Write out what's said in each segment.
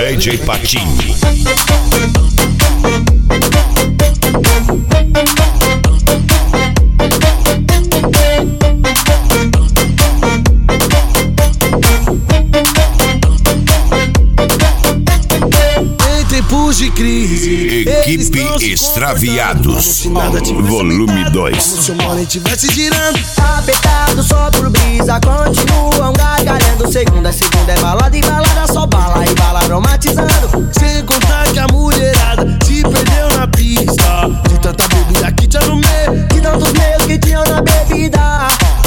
DJ Patinho. De crise, Equipe Extraviados, volume 2. Se o money tivesse girando, apertado só por brisa, continuam gargalhando. Segunda é balada e balada, só bala e bala aromatizando. sem contar que a mulherada se perdeu na pista. De tanta bebida que tinha no meio, De tantos meios que tinham na bebida.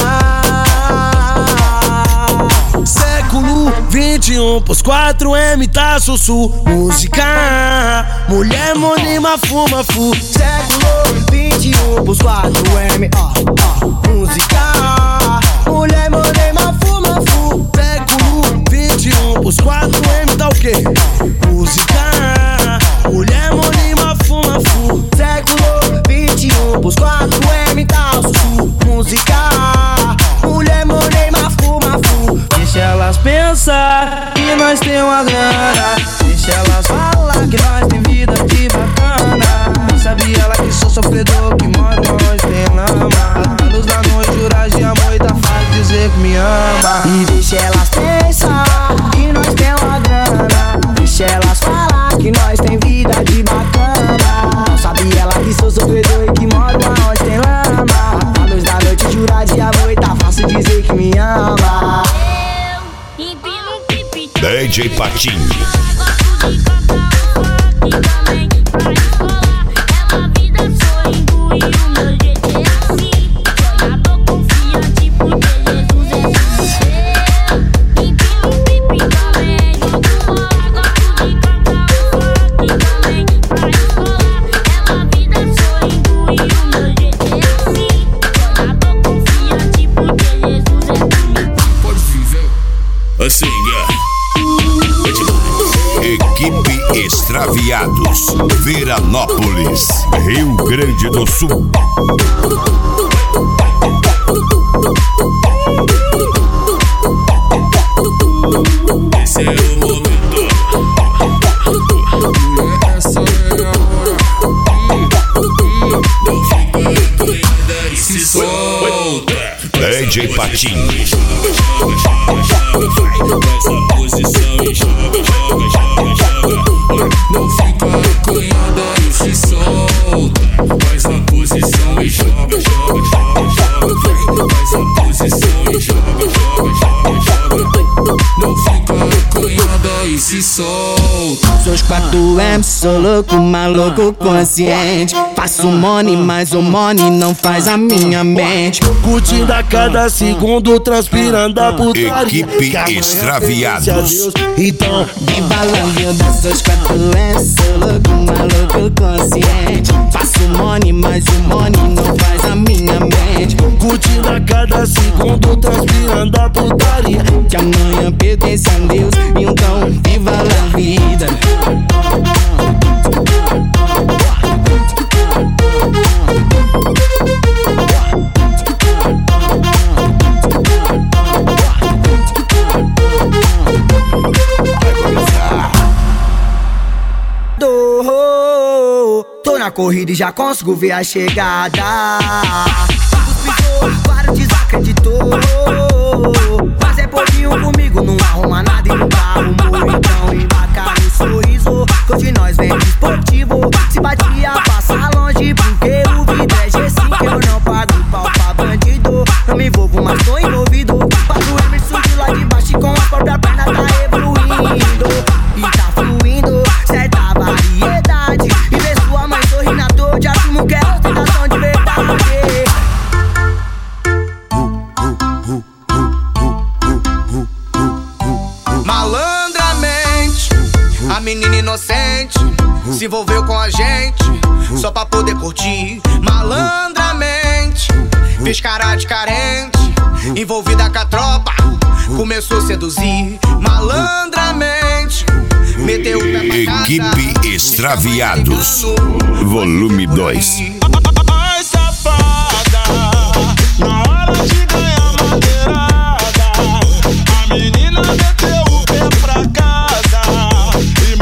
Século 21, pós 4M tá sussu. Música, mulher monima fuma fu. Século 21, pros 4M, música, mulher morena fuma fu. Século 21, pós 4M tá o quê? Música, mulher monima fuma fu. Século 21, pros 4M tá sussu. Música, mulher morena fuma fu. Deixa elas pensar que nós tem uma grana. Deixa elas falar que nós tem vida de bacana. Sabe ela que sou sofredor, que mora longe, tem lama. A luz da noite, jurar de amor e tá fácil dizer que me ama. E deixa elas pensar que nós tem uma grana. Deixa elas falar que nós tem vida de bacana. Sabe ela que sou sofredor e que moro onde tem lama. A luz da noite, jurar de amor e tá fácil dizer que me ama. DJ Patinho. Assim, Equipe Extraviados, Veranópolis, Rio Grande do Sul. Esse é o momento. Essa é a hora. Não fica doida e se solta. DJ Patinho. Essa posição e joga. Não fica acanhada e se solta. Faz a posição e joga. Faz a posição e joga. Não fica acanhada e se solta. Sou os 4M, sou louco, maluco, consciente. Faço money, mas o money não faz a minha mente. Curtindo a cada segundo, transpirando a putaria. Equipe Extraviados. Então, Viva la vida, sou os 4M, sou louco, maluco, consciente. Faço money, mas o money não faz a minha mente. curtindo a cada segundo, transpirando a putaria. Que amanhã pertence a Deus, então viva la vida. Tô na corrida e já consigo ver a chegada. Claro, desacreditou. Mas é pouquinho comigo, não arruma nada e nunca arrumou. Então embarca no sorriso, que hoje nós vem esportivo. Se batia, passa longe, porque o vidro é G5. Eu não pago pau pra bandido, não me envolvo, mas tô envolvido. Pago o Emerson de lá de baixo e com a própria perna tá evoluindo. E tá fluindo, certa variedade. E ver sua mãe sorrir na toa, já assumo que é ostentação de verdade. Malandramente, a menina inocente se envolveu com a gente só pra poder curtir. Malandramente, fez cara de carente, envolvida com a tropa, começou a seduzir. Malandramente, meteu o pé pra casa. Equipe Extraviados, volume 2. Ai, safada, na hora de ganhar madeirada, a menina meteu o pé pra casa e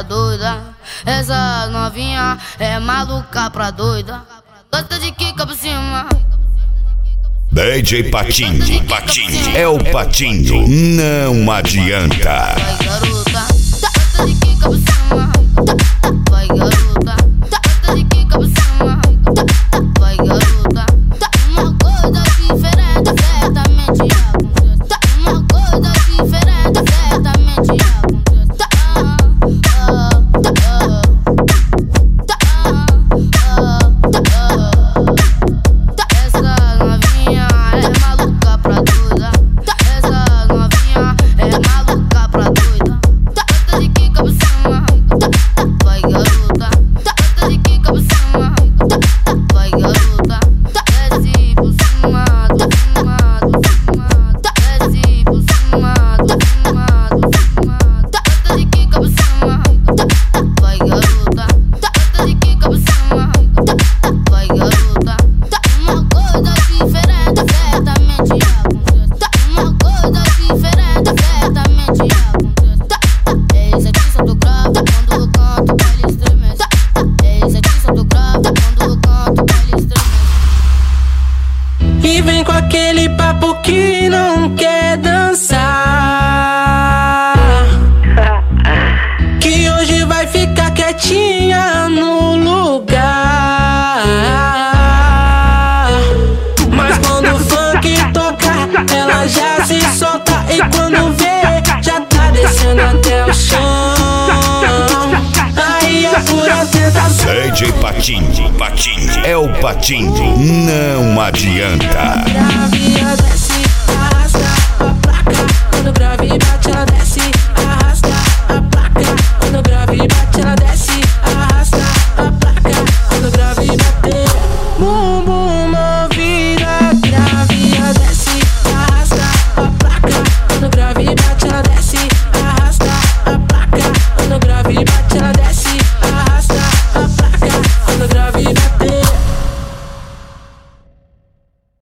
doida. Essa novinha é maluca pra doida. Gosta de quica por cima. DJ Patinho, Patinho, é o Patinho, não adianta. Vai garota, gosta de quica por cima. Vai garota, gosta de quica por cima. Vai garota, uma coisa diferente, certamente acontece. Uma coisa diferente, certamente acontece. Essa novinha é maluca pra doida. Essa novinha é maluca pra doida. Gosta de quica por cima. Vai garota, gosta de quica por cima. Vai garota, desce por cima, do cima, do cima. Desce por cima, do cima, do cima. Gosta de quica por cima. Vai garota, gosta de quica por cima. Vai garota, uma coisa diferente, certamente acontece. Uma coisa diferente, certamente acontece. Eis aqui Santo Grave, quando eu canto, o baile estremece. Eis aqui Santo Grave, quando eu canto, o baile estremece. E vem com aquele papo que não quer dançar, que hoje vai ficar quietinha no lugar. Mas quando o funk toca, ela já se solta. E quando vê, já tá descendo até o chão. Aí é pura tentação. DJ Patinho, Patinho, é o Patinho, não adianta. Grave, ela desce, arrasta pra placa. Quando o grave bate, ela desce.